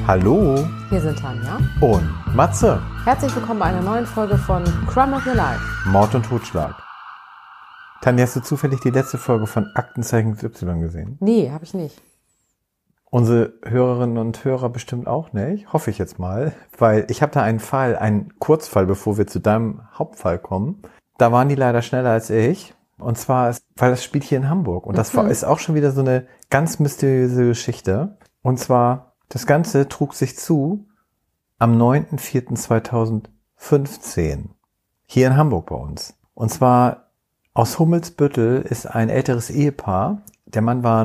Hallo Hier sind Tanja und Matze. Herzlich willkommen bei einer neuen Folge von Crime of Your Life. Mord und Totschlag. Tanja, hast du zufällig die letzte Folge von Aktenzeichen XY gesehen? Nee, habe ich nicht. Unsere Hörerinnen und Hörer bestimmt auch nicht, hoffe ich jetzt mal, weil ich habe da einen Kurzfall, bevor wir zu deinem Hauptfall kommen. Da waren die leider schneller als ich. Und zwar, weil das spielt hier in Hamburg. Und das ist auch schon wieder so eine ganz mysteriöse Geschichte. Und zwar, das Ganze trug sich zu am 9.4.2015 hier in Hamburg bei uns. Und zwar aus Hummelsbüttel ist ein älteres Ehepaar. Der Mann war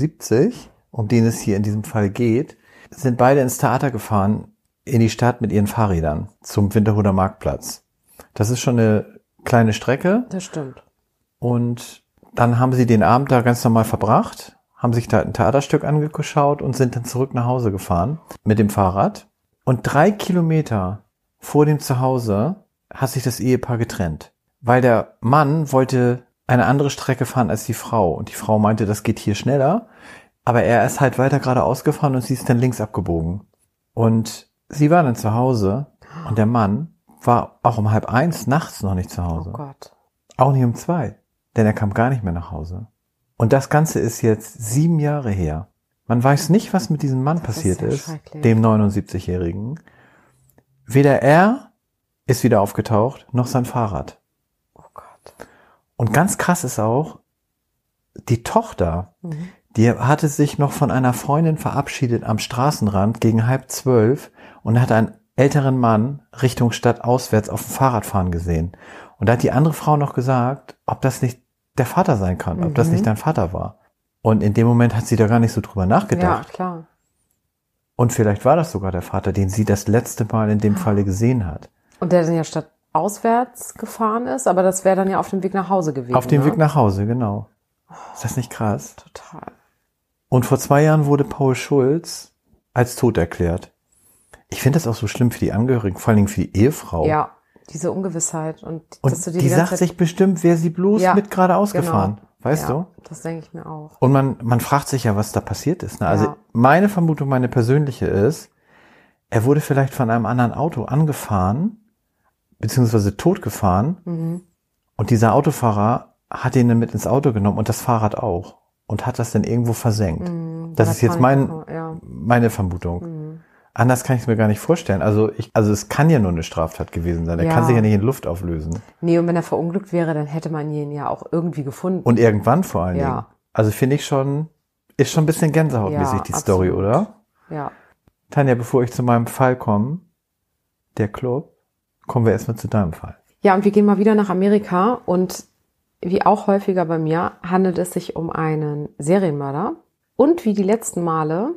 79, um den es hier in diesem Fall geht, sind beide ins Theater gefahren, in die Stadt mit ihren Fahrrädern zum Winterhuder Marktplatz. Das ist schon eine kleine Strecke. Das stimmt. Und dann haben sie den Abend da ganz normal verbracht, haben sich da ein Theaterstück angeschaut und sind dann zurück nach Hause gefahren mit dem Fahrrad. Und 3 Kilometer vor dem Zuhause hat sich das Ehepaar getrennt, weil der Mann wollte eine andere Strecke fahren als die Frau. Und die Frau meinte, das geht hier schneller. Aber er ist halt weiter geradeaus gefahren und sie ist dann links abgebogen. Und sie war dann zu Hause und der Mann war auch um 12:30 nachts noch nicht zu Hause. Oh Gott. Auch nicht um 2, denn er kam gar nicht mehr nach Hause. Und das Ganze ist jetzt 7 Jahre her. Man weiß nicht, was mit diesem Mann passiert ist, dem 79-Jährigen. Weder er ist wieder aufgetaucht, noch sein Fahrrad. Oh Gott. Und ganz krass ist auch, die Tochter, die hatte sich noch von einer Freundin verabschiedet am Straßenrand gegen 11:30 und hat einen älteren Mann Richtung Stadt auswärts auf dem Fahrrad fahren gesehen. Und da hat die andere Frau noch gesagt, ob das nicht der Vater sein kann, ob das nicht dein Vater war. Und in dem Moment hat sie da gar nicht so drüber nachgedacht. Ja, klar. Und vielleicht war das sogar der Vater, den sie das letzte Mal in dem Falle gesehen hat. Und der dann ja statt auswärts gefahren ist, aber das wäre dann ja auf dem Weg nach Hause gewesen. Auf dem Weg nach Hause, genau. Ist das nicht krass? Total. Und vor 2 Jahren wurde Paul Schulz als tot erklärt. Ich finde das auch so schlimm für die Angehörigen, vor allen Dingen für die Ehefrau. Ja, diese Ungewissheit. Und dass du die sagt sich bestimmt, wäre sie bloß mit geradeaus gefahren. Weißt du? Das denke ich mir auch. Und man fragt sich ja, was da passiert ist. Ne? Also meine Vermutung, meine persönliche ist, er wurde vielleicht von einem anderen Auto angefahren, beziehungsweise totgefahren. Und dieser Autofahrer hat ihn dann mit ins Auto genommen und das Fahrrad auch. Und hat das dann irgendwo versenkt. Das ist jetzt meine Vermutung. Anders kann ich es mir gar nicht vorstellen. Also es kann ja nur eine Straftat gewesen sein. Er kann sich ja nicht in Luft auflösen. Nee, und wenn er verunglückt wäre, dann hätte man ihn ja auch irgendwie gefunden. Und irgendwann vor allen Dingen. Also finde ich schon, ist schon ein bisschen gänsehautmäßig die Story, oder? Ja. Tanja, bevor ich zu meinem Fall komme, der Club, kommen wir erstmal zu deinem Fall. Ja, und wir gehen mal wieder nach Amerika und wie auch häufiger bei mir handelt es sich um einen Serienmörder. Und wie die letzten Male,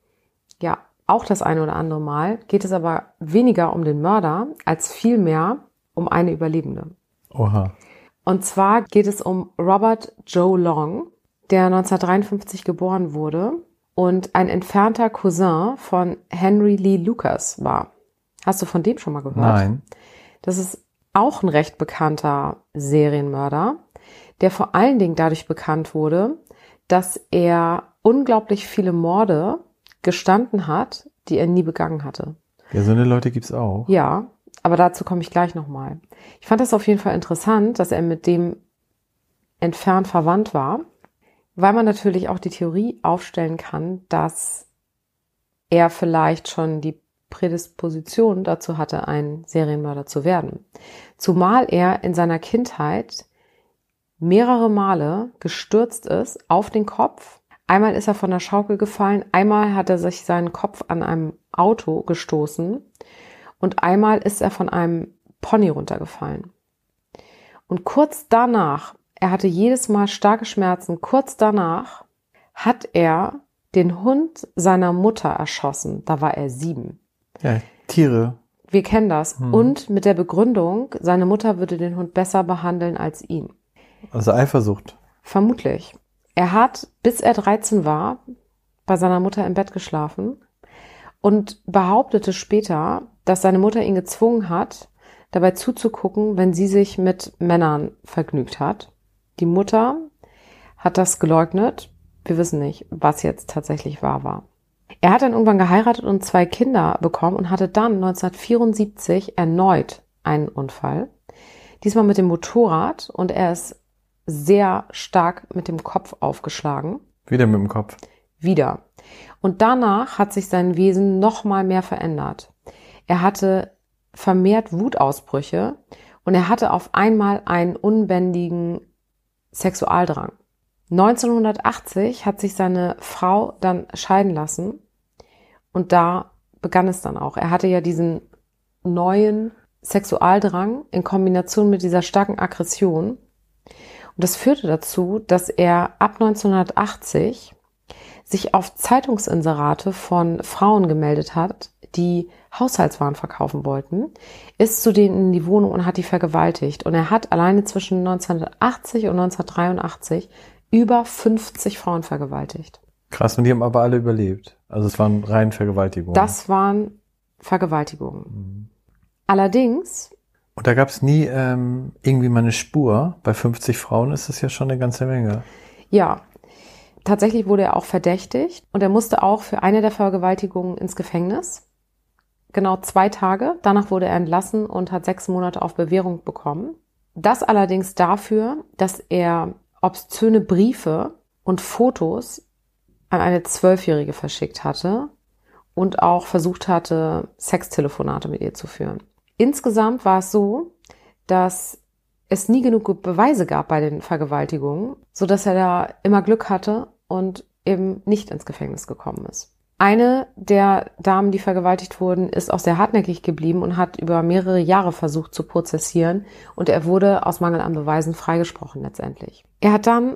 auch das eine oder andere Mal, geht es aber weniger um den Mörder, als vielmehr um eine Überlebende. Oha. Und zwar geht es um Robert Joe Long, der 1953 geboren wurde und ein entfernter Cousin von Henry Lee Lucas war. Hast du von dem schon mal gehört? Nein. Das ist auch ein recht bekannter Serienmörder, der vor allen Dingen dadurch bekannt wurde, dass er unglaublich viele Morde gestanden hat, die er nie begangen hatte. Ja, so eine Leute gibt's auch. Ja, aber dazu komme ich gleich nochmal. Ich fand das auf jeden Fall interessant, dass er mit dem entfernt verwandt war, weil man natürlich auch die Theorie aufstellen kann, dass er vielleicht schon die Prädisposition dazu hatte, ein Serienmörder zu werden. Zumal er in seiner Kindheit mehrere Male gestürzt ist auf den Kopf. Einmal ist er von der Schaukel gefallen, einmal hat er sich seinen Kopf an einem Auto gestoßen und einmal ist er von einem Pony runtergefallen. Und kurz danach, er hatte jedes Mal starke Schmerzen, kurz danach hat er den Hund seiner Mutter erschossen. Da war er 7. Ja, Tiere. Wir kennen das. Und mit der Begründung, seine Mutter würde den Hund besser behandeln als ihn. Also Eifersucht. Vermutlich. Er hat, bis er 13 war, bei seiner Mutter im Bett geschlafen und behauptete später, dass seine Mutter ihn gezwungen hat, dabei zuzugucken, wenn sie sich mit Männern vergnügt hat. Die Mutter hat das geleugnet. Wir wissen nicht, was jetzt tatsächlich wahr war. Er hat dann irgendwann geheiratet und 2 Kinder bekommen und hatte dann 1974 erneut einen Unfall. Diesmal mit dem Motorrad und er ist sehr stark mit dem Kopf aufgeschlagen. Wieder mit dem Kopf? Wieder. Und danach hat sich sein Wesen noch mal mehr verändert. Er hatte vermehrt Wutausbrüche und er hatte auf einmal einen unbändigen Sexualdrang. 1980 hat sich seine Frau dann scheiden lassen und da begann es dann auch. Er hatte ja diesen neuen Sexualdrang in Kombination mit dieser starken Aggression und das führte dazu, dass er ab 1980 sich auf Zeitungsinserate von Frauen gemeldet hat, die Haushaltswaren verkaufen wollten, ist zu denen in die Wohnung und hat die vergewaltigt. Und er hat alleine zwischen 1980 und 1983 über 50 Frauen vergewaltigt. Krass, und die haben aber alle überlebt. Also es waren rein Vergewaltigungen. Das waren Vergewaltigungen. Mhm. Allerdings... Und da gab es nie irgendwie mal eine Spur. Bei 50 Frauen ist das ja schon eine ganze Menge. Ja, tatsächlich wurde er auch verdächtigt und er musste auch für eine der Vergewaltigungen ins Gefängnis. Genau 2 Tage. Danach wurde er entlassen und hat 6 Monate auf Bewährung bekommen. Das allerdings dafür, dass er obszöne Briefe und Fotos an eine 12-Jährige verschickt hatte und auch versucht hatte, Sextelefonate mit ihr zu führen. Insgesamt war es so, dass es nie genug Beweise gab bei den Vergewaltigungen, sodass er da immer Glück hatte und eben nicht ins Gefängnis gekommen ist. Eine der Damen, die vergewaltigt wurden, ist auch sehr hartnäckig geblieben und hat über mehrere Jahre versucht zu prozessieren und er wurde aus Mangel an Beweisen freigesprochen letztendlich. Er hat dann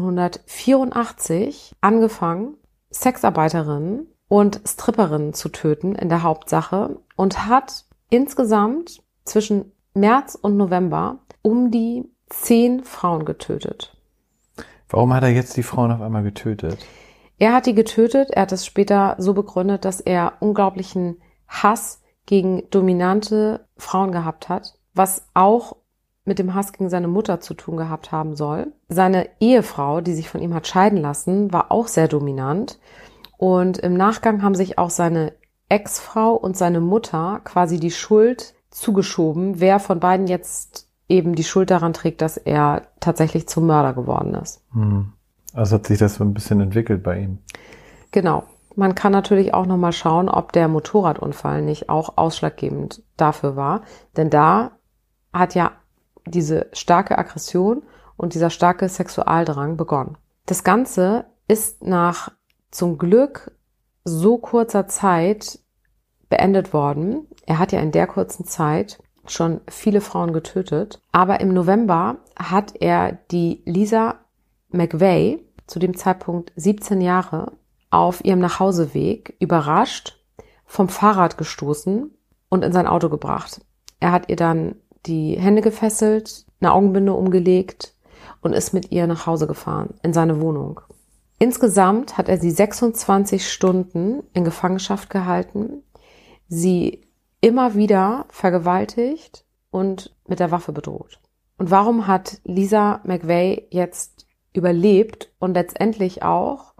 1984 angefangen, Sexarbeiterinnen und Stripperinnen zu töten in der Hauptsache und hat insgesamt zwischen März und November um die 10 Frauen getötet. Warum hat er jetzt die Frauen auf einmal getötet? Er hat die getötet. Er hat es später so begründet, dass er unglaublichen Hass gegen dominante Frauen gehabt hat, was auch mit dem Hass gegen seine Mutter zu tun gehabt haben soll. Seine Ehefrau, die sich von ihm hat scheiden lassen, war auch sehr dominant. Und im Nachgang haben sich auch seine Ex-Frau und seine Mutter quasi die Schuld zugeschoben, wer von beiden jetzt eben die Schuld daran trägt, dass er tatsächlich zum Mörder geworden ist. Also hat sich das so ein bisschen entwickelt bei ihm. Genau. Man kann natürlich auch nochmal schauen, ob der Motorradunfall nicht auch ausschlaggebend dafür war. Denn da hat ja diese starke Aggression und dieser starke Sexualdrang begonnen. Das Ganze ist nach zum Glück so kurzer Zeit beendet worden. Er hat ja in der kurzen Zeit schon viele Frauen getötet. Aber im November hat er die Lisa McVey, zu dem Zeitpunkt 17 Jahre, auf ihrem Nachhauseweg überrascht, vom Fahrrad gestoßen und in sein Auto gebracht. Er hat ihr dann die Hände gefesselt, eine Augenbinde umgelegt und ist mit ihr nach Hause gefahren, in seine Wohnung. Insgesamt hat er sie 26 Stunden in Gefangenschaft gehalten, sie immer wieder vergewaltigt und mit der Waffe bedroht. Und warum hat Lisa McVey jetzt überlebt und letztendlich auch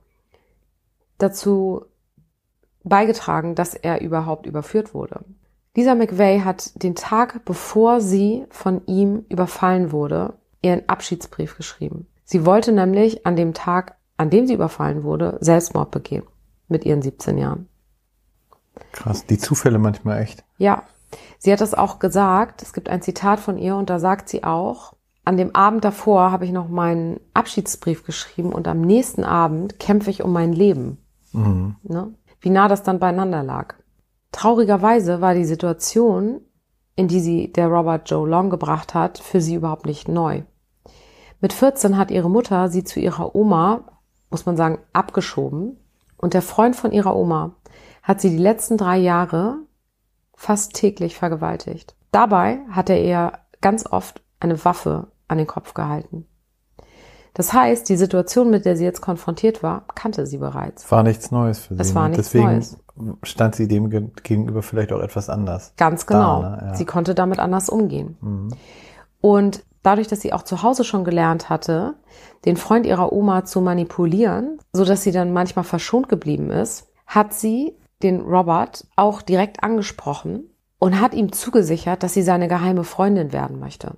dazu beigetragen, dass er überhaupt überführt wurde? Lisa McVey hat den Tag, bevor sie von ihm überfallen wurde, ihren Abschiedsbrief geschrieben. Sie wollte nämlich an dem Tag, an dem sie überfallen wurde, Selbstmord begehen. Mit ihren 17 Jahren. Krass, die Zufälle manchmal echt. Ja, sie hat das auch gesagt. Es gibt ein Zitat von ihr und da sagt sie auch, an dem Abend davor habe ich noch meinen Abschiedsbrief geschrieben und am nächsten Abend kämpfe ich um mein Leben. Mhm. Ne? Wie nah das dann beieinander lag. Traurigerweise war die Situation, in die sie der Robert Joe Long gebracht hat, für sie überhaupt nicht neu. Mit 14 hat ihre Mutter sie zu ihrer Oma, muss man sagen, abgeschoben. Und der Freund von ihrer Oma hat sie die letzten 3 Jahre fast täglich vergewaltigt. Dabei hat er ihr ganz oft eine Waffe an den Kopf gehalten. Das heißt, die Situation, mit der sie jetzt konfrontiert war, kannte sie bereits. War nichts Neues für sie. Es war nichts Deswegen Neues. Stand sie dem gegenüber vielleicht auch etwas anders. Ganz genau. Da, ne? Ja. Sie konnte damit anders umgehen. Mhm. Und dadurch, dass sie auch zu Hause schon gelernt hatte, den Freund ihrer Oma zu manipulieren, so dass sie dann manchmal verschont geblieben ist, hat sie den Robert auch direkt angesprochen und hat ihm zugesichert, dass sie seine geheime Freundin werden möchte.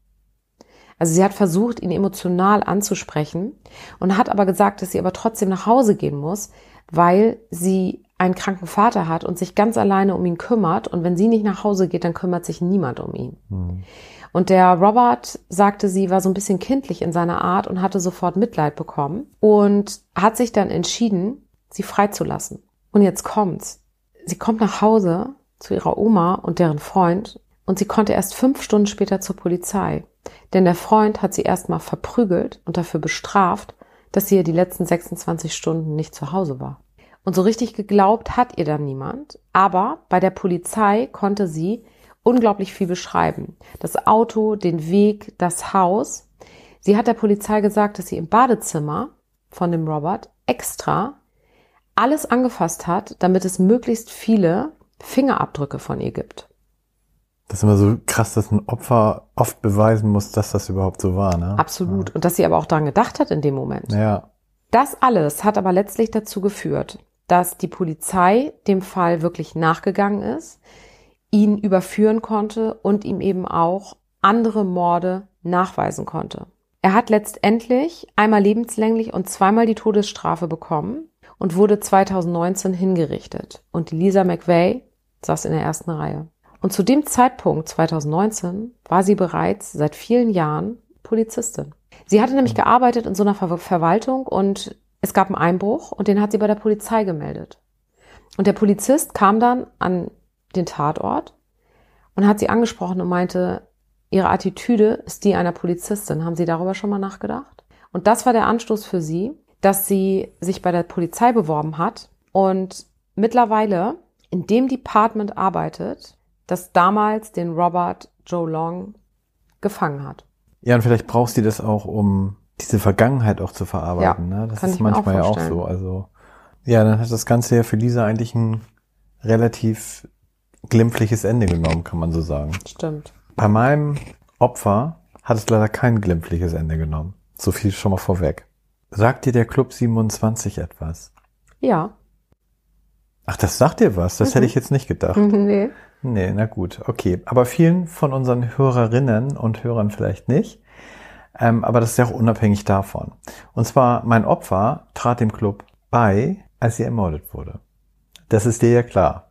Also sie hat versucht, ihn emotional anzusprechen und hat aber gesagt, dass sie aber trotzdem nach Hause gehen muss, weil sie einen kranken Vater hat und sich ganz alleine um ihn kümmert. Und wenn sie nicht nach Hause geht, dann kümmert sich niemand um ihn. Und der Robert, sagte sie, war so ein bisschen kindlich in seiner Art und hatte sofort Mitleid bekommen und hat sich dann entschieden, sie freizulassen. Und jetzt kommt's. Sie kommt nach Hause zu ihrer Oma und deren Freund und sie konnte erst 5 Stunden später zur Polizei. Denn der Freund hat sie erstmal verprügelt und dafür bestraft, dass sie ja die letzten 26 Stunden nicht zu Hause war. Und so richtig geglaubt hat ihr dann niemand. Aber bei der Polizei konnte sie unglaublich viel beschreiben. Das Auto, den Weg, das Haus. Sie hat der Polizei gesagt, dass sie im Badezimmer von dem Robert extra alles angefasst hat, damit es möglichst viele Fingerabdrücke von ihr gibt. Das ist immer so krass, dass ein Opfer oft beweisen muss, dass das überhaupt so war, ne? Absolut. Und dass sie aber auch daran gedacht hat in dem Moment. Ja. Das alles hat aber letztlich dazu geführt, dass die Polizei dem Fall wirklich nachgegangen ist, ihn überführen konnte und ihm eben auch andere Morde nachweisen konnte. Er hat letztendlich einmal lebenslänglich und zweimal die Todesstrafe bekommen und wurde 2019 hingerichtet. Und die Lisa McVey saß in der ersten Reihe. Und zu dem Zeitpunkt, 2019, war sie bereits seit vielen Jahren Polizistin. Sie hatte nämlich gearbeitet in so einer Verwaltung und es gab einen Einbruch und den hat sie bei der Polizei gemeldet. Und der Polizist kam dann an den Tatort und hat sie angesprochen und meinte, ihre Attitüde ist die einer Polizistin. Haben Sie darüber schon mal nachgedacht? Und das war der Anstoß für sie, dass sie sich bei der Polizei beworben hat und mittlerweile in dem Department arbeitet, das damals den Robert Joe Long gefangen hat. Ja, und vielleicht brauchst du das auch, um diese Vergangenheit auch zu verarbeiten. Ja, ne? Das kann ist ich mir manchmal ja auch vorstellen. so. Also ja, dann hat das Ganze ja für Lisa eigentlich ein relativ glimpfliches Ende genommen, kann man so sagen. Stimmt. Bei meinem Opfer hat es leider kein glimpfliches Ende genommen. So viel schon mal vorweg. Sagt dir der Club 27 etwas? Ja. Ach, das sagt dir was? Das hätte ich jetzt nicht gedacht. Nee. Nee, na gut, okay. Aber vielen von unseren Hörerinnen und Hörern vielleicht nicht. Aber das ist ja auch unabhängig davon. Und zwar, mein Opfer trat dem Club bei, als sie ermordet wurde. Das ist dir ja klar.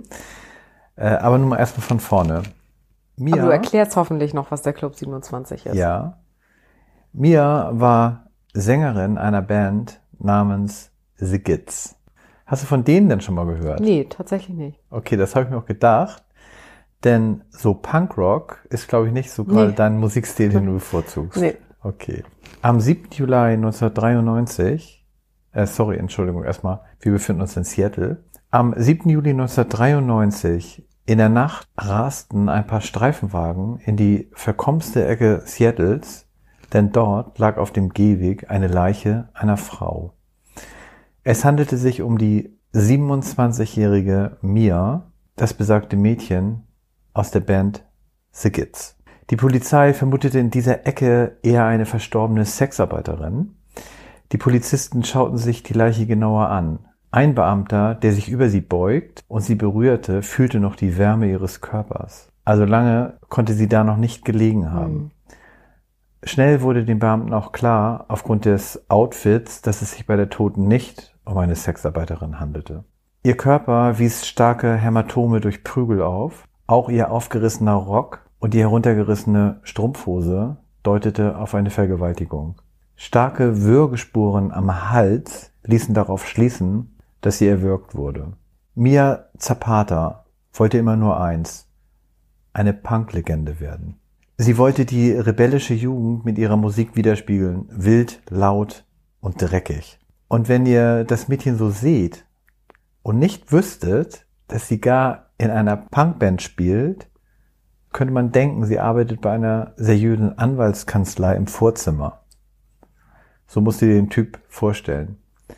Aber nun mal erstmal von vorne. Mia, Aber du erklärst hoffentlich noch, was der Club 27 ist. Ja. Mia war Sängerin einer Band namens The Gits. Hast du von denen denn schon mal gehört? Nee, tatsächlich nicht. Okay, das habe ich mir auch gedacht. Denn so Punkrock ist, glaube ich, nicht so gerade dein Musikstil, den du bevorzugst. Nee. Okay. Am 7. Juli 1993, Entschuldigung, erstmal, wir befinden uns in Seattle. Am 7. Juli 1993 in der Nacht rasten ein paar Streifenwagen in die verkommenste Ecke Seattles, denn dort lag auf dem Gehweg eine Leiche einer Frau. Es handelte sich um die 27-jährige Mia, das besagte Mädchen aus der Band The Gits. Die Polizei vermutete in dieser Ecke eher eine verstorbene Sexarbeiterin. Die Polizisten schauten sich die Leiche genauer an. Ein Beamter, der sich über sie beugt und sie berührte, fühlte noch die Wärme ihres Körpers. Also lange konnte sie da noch nicht gelegen haben. Schnell wurde den Beamten auch klar, aufgrund des Outfits, dass es sich bei der Toten nicht um eine Sexarbeiterin handelte. Ihr Körper wies starke Hämatome durch Prügel auf. Auch ihr aufgerissener Rock und die heruntergerissene Strumpfhose deutete auf eine Vergewaltigung. Starke Würgespuren am Hals ließen darauf schließen, dass sie erwürgt wurde. Mia Zapata wollte immer nur eins: eine Punk-Legende werden. Sie wollte die rebellische Jugend mit ihrer Musik widerspiegeln, wild, laut und dreckig. Und wenn ihr das Mädchen so seht und nicht wüsstet, dass sie gar in einer Punkband spielt, könnte man denken, sie arbeitet bei einer seriösen Anwaltskanzlei im Vorzimmer. So musst du dir den Typ vorstellen.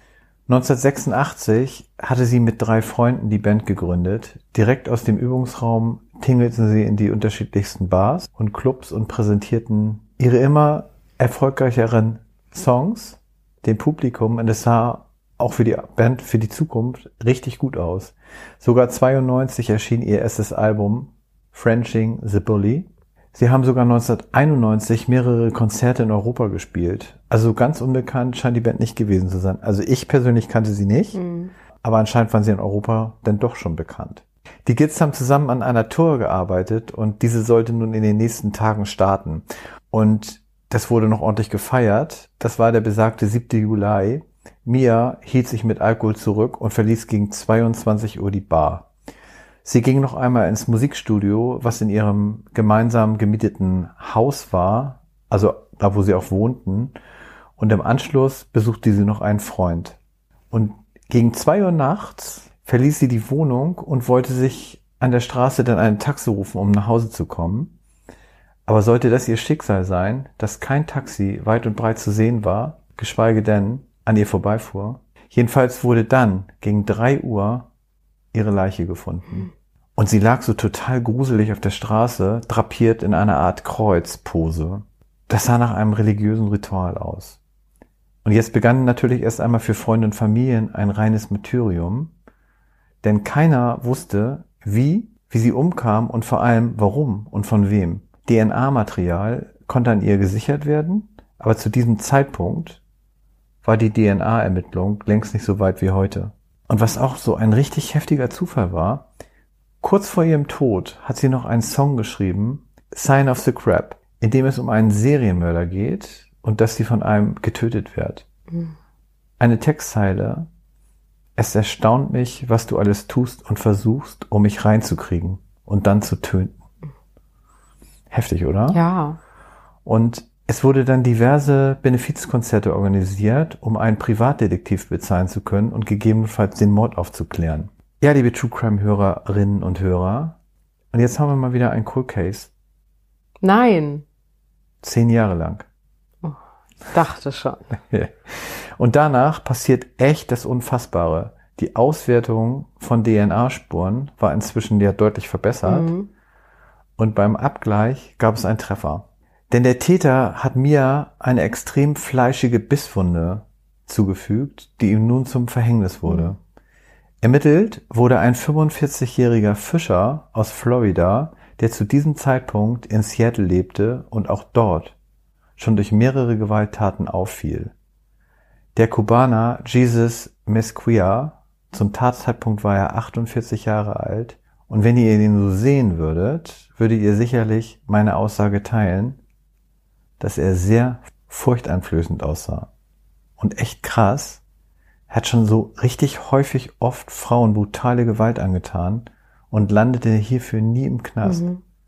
1986 hatte sie mit 3 Freunden die Band gegründet. Direkt aus dem Übungsraum tingelten sie in die unterschiedlichsten Bars und Clubs und präsentierten ihre immer erfolgreicheren Songs dem Publikum. Und es sah auch für die Band, für die Zukunft richtig gut aus. Sogar 92 erschien ihr erstes Album Frenching the Bully. Sie haben sogar 1991 mehrere Konzerte in Europa gespielt. Also ganz unbekannt scheint die Band nicht gewesen zu sein. Also ich persönlich kannte sie nicht, aber anscheinend waren sie in Europa dann doch schon bekannt. Die Kids haben zusammen an einer Tour gearbeitet und diese sollte nun in den nächsten Tagen starten. Und das wurde noch ordentlich gefeiert. Das war der besagte 7. Juli. Mia hielt sich mit Alkohol zurück und verließ gegen 22 Uhr die Bar. Sie ging noch einmal ins Musikstudio, was in ihrem gemeinsam gemieteten Haus war, also da, wo sie auch wohnten. Und im Anschluss besuchte sie noch einen Freund. Und gegen 2 Uhr nachts verließ sie die Wohnung und wollte sich an der Straße dann einen Taxi rufen, um nach Hause zu kommen. Aber sollte das ihr Schicksal sein, dass kein Taxi weit und breit zu sehen war, geschweige denn an ihr vorbeifuhr. Jedenfalls wurde dann gegen 3 Uhr ihre Leiche gefunden. Und sie lag so total gruselig auf der Straße, drapiert in einer Art Kreuzpose. Das sah nach einem religiösen Ritual aus. Und jetzt begann natürlich erst einmal für Freunde und Familien ein reines Martyrium, denn keiner wusste, wie sie umkam und vor allem warum und von wem. DNA-Material konnte an ihr gesichert werden, aber zu diesem Zeitpunkt war die DNA-Ermittlung längst nicht so weit wie heute. Und was auch so ein richtig heftiger Zufall war, kurz vor ihrem Tod hat sie noch einen Song geschrieben, Sign of the Crab, in dem es um einen Serienmörder geht und dass sie von einem getötet wird. Eine Textzeile: Es erstaunt mich, was du alles tust und versuchst, um mich reinzukriegen und dann zu töten. Heftig, oder? Ja. Und es wurde dann diverse Benefizkonzerte organisiert, um einen Privatdetektiv bezahlen zu können und gegebenenfalls den Mord aufzuklären. Ja, liebe True Crime Hörerinnen und Hörer, und jetzt haben wir mal wieder einen Cold Case. Nein. 10 Jahre lang. Oh, dachte schon. Und danach passiert echt das Unfassbare. Die Auswertung von DNA-Spuren war inzwischen ja deutlich verbessert. Und beim Abgleich gab es einen Treffer. Denn der Täter hat Mia eine extrem fleischige Bisswunde zugefügt, die ihm nun zum Verhängnis wurde. Ermittelt wurde ein 45-jähriger Fischer aus Florida, der zu diesem Zeitpunkt in Seattle lebte und auch dort schon durch mehrere Gewalttaten auffiel. Der Kubaner Jesus Mesquia, zum Tatzeitpunkt war er 48 Jahre alt, und wenn ihr ihn so sehen würdet, würdet ihr sicherlich meine Aussage teilen, dass er sehr furchteinflößend aussah. Und echt krass, er hat schon so richtig häufig oft Frauen brutale Gewalt angetan und landete hierfür nie im Knast.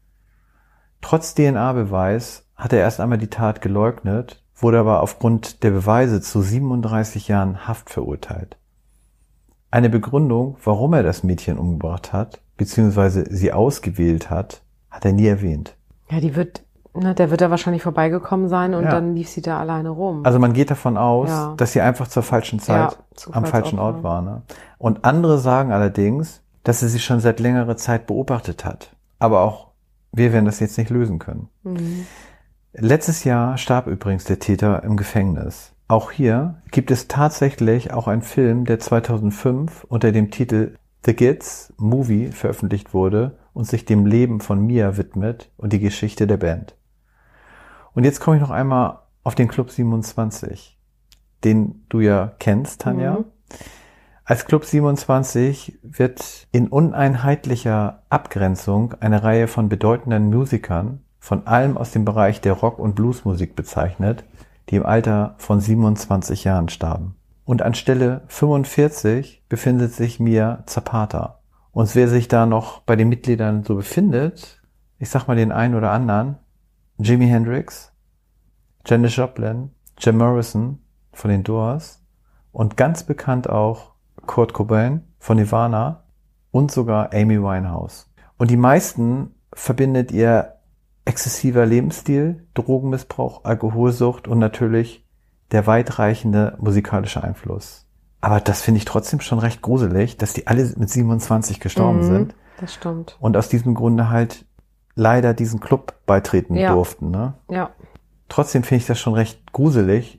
Trotz DNA-Beweis hat er erst einmal die Tat geleugnet, wurde aber aufgrund der Beweise zu 37 Jahren Haft verurteilt. Eine Begründung, warum er das Mädchen umgebracht hat, beziehungsweise sie ausgewählt hat, hat er nie erwähnt. Ja, der wird da wahrscheinlich vorbeigekommen sein und dann lief sie da alleine rum. Also man geht davon aus, dass sie einfach zur falschen Zeit am falschen Ort war. Ne? Und andere sagen allerdings, dass sie sich schon seit längerer Zeit beobachtet hat. Aber auch wir werden das jetzt nicht lösen können. Letztes Jahr starb übrigens der Täter im Gefängnis. Auch hier gibt es tatsächlich auch einen Film, der 2005 unter dem Titel The Kids Movie veröffentlicht wurde und sich dem Leben von Mia widmet und die Geschichte der Band. Und jetzt komme ich noch einmal auf den Club 27, den du ja kennst, Tanja. Als Club 27 wird in uneinheitlicher Abgrenzung eine Reihe von bedeutenden Musikern, von allem aus dem Bereich der Rock- und Bluesmusik bezeichnet, die im Alter von 27 Jahren starben. Und an Stelle 45 befindet sich Mia Zapata. Und wer sich da noch bei den Mitgliedern so befindet, ich sag mal den einen oder anderen: Jimi Hendrix, Janis Joplin, Jim Morrison von den Doors und ganz bekannt auch Kurt Cobain von Nirvana und sogar Amy Winehouse. Und die meisten verbindet ihr exzessiver Lebensstil, Drogenmissbrauch, Alkoholsucht und natürlich der weitreichende musikalische Einfluss. Aber das finde ich trotzdem schon recht gruselig, dass die alle mit 27 gestorben sind. Das stimmt. Und aus diesem Grunde halt leider diesen Club beitreten durften. Ne? Ja. Trotzdem finde ich das schon recht gruselig,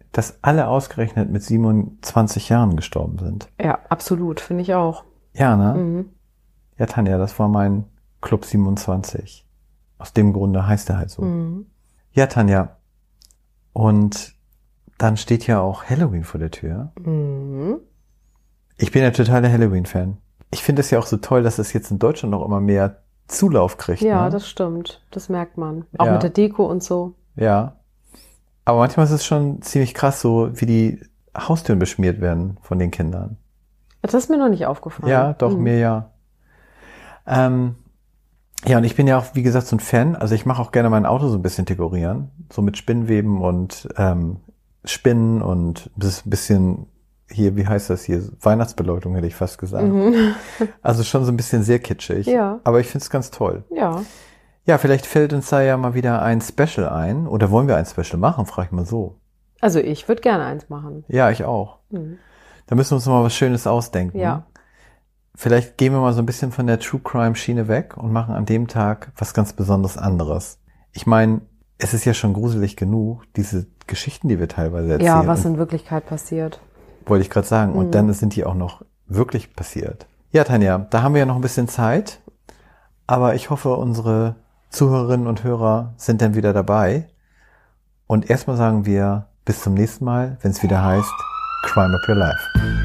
dass alle ausgerechnet mit 27 Jahren gestorben sind. Ja, absolut, finde ich auch. Ja, ne? Mhm. Ja, Tanja, das war mein Club 27. Aus dem Grunde heißt er halt so. Mhm. Ja, Tanja. Und dann steht ja auch Halloween vor der Tür. Mhm. Ich bin ja totaler Halloween-Fan. Ich finde es ja auch so toll, dass es jetzt in Deutschland noch immer mehr Zulauf kriegt. Ja, ne? das stimmt. Das merkt man. Auch Ja. mit der Deko und so. Ja. Aber manchmal ist es schon ziemlich krass, so wie die Haustüren beschmiert werden von den Kindern. Das ist mir noch nicht aufgefallen. Ja, doch, mir ja. Ja, und ich bin ja auch, wie gesagt, so ein Fan. Also ich mache auch gerne mein Auto so ein bisschen dekorieren. So mit Spinnweben und Spinnen und das bisschen hier, wie heißt das hier? Weihnachtsbeleuchtung hätte ich fast gesagt. Mhm. Also schon so ein bisschen sehr kitschig. Ja. Aber ich finde es ganz toll. Ja. Ja, vielleicht fällt uns da ja mal wieder ein Special ein. Oder wollen wir ein Special machen? Frag ich mal so. Also ich würde gerne eins machen. Ja, ich auch. Mhm. Da müssen wir uns mal was Schönes ausdenken. Ja. Vielleicht gehen wir mal so ein bisschen von der True Crime Schiene weg und machen an dem Tag was ganz besonders anderes. Ich meine, es ist ja schon gruselig genug, diese Geschichten, die wir teilweise erzählen. Ja, was in Wirklichkeit passiert. Wollte ich gerade sagen. Und dann sind die auch noch wirklich passiert. Ja, Tanja, da haben wir ja noch ein bisschen Zeit. Aber ich hoffe, unsere Zuhörerinnen und Hörer sind dann wieder dabei. Und erstmal sagen wir bis zum nächsten Mal, wenn es wieder heißt Crime of Your Life.